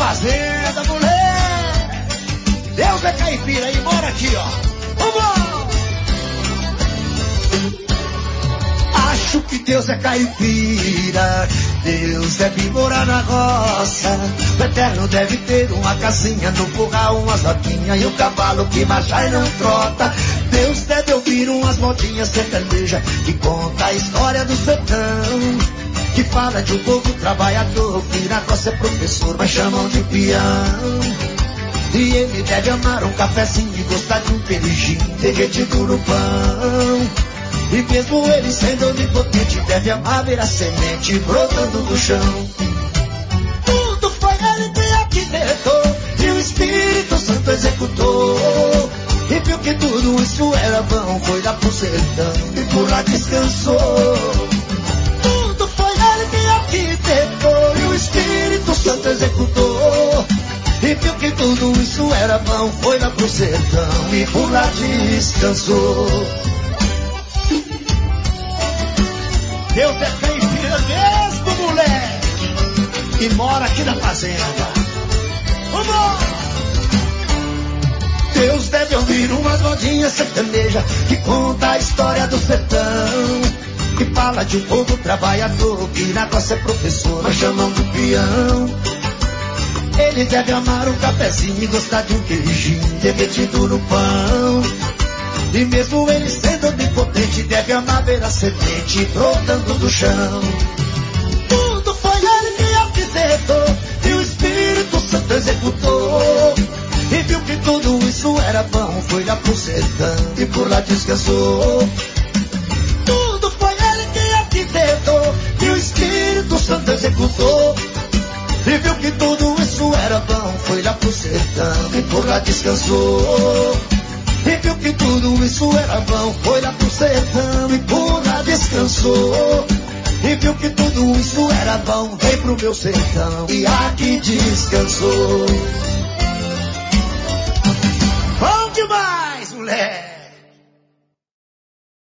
fazenda, mulher. Deus é caipira e mora aqui, ó. Vamos! Acho que Deus é caipira, Deus deve morar na roça. O eterno deve ter uma casinha no curral, umas roquinhas e um cavalo que marcha e não trota. Deus deve ouvir umas modinhas sertanejas que conta a história do sertão, que fala de um povo trabalhador que na roça é professor, mas chamam de peão. E ele deve amar um cafezinho e gostar de um beijinho derretido no pão. E mesmo ele sendo onipotente, deve amar ver a semente brotando do chão. Tudo foi ele que arquitetou e o Espírito Santo executou. E viu que tudo isso era vão, foi lá pro sertão e por lá descansou. Tudo foi ele que arquitetou e o Espírito Santo executou. E viu que tudo isso era vão, foi lá pro sertão e por lá descansou. Deus é caipira mesmo, moleque, e mora aqui na fazenda. Vamos! Deus deve ouvir umas modinhas sertanejas que conta a história do sertão, que fala de um povo trabalhador que na roça é professor, mas chamam de peão. Ele deve amar um cafezinho e gostar de um queijinho derretido no pão. E mesmo ele sendo onipotente, deve amar ver a semente brotando do chão. Tudo foi ele que arquitetou e o Espírito Santo executou. E viu que tudo isso era vão, foi lá pro sertão e por lá descansou. Tudo foi ele que arquitetou e o Espírito Santo executou. E viu que tudo isso era vão, foi lá pro sertão e por lá descansou. E viu que tudo isso era vão, foi lá pro sertão e por lá descansou. E viu que tudo isso era vão, veio pro meu sertão e aqui descansou. Bom demais, mulher!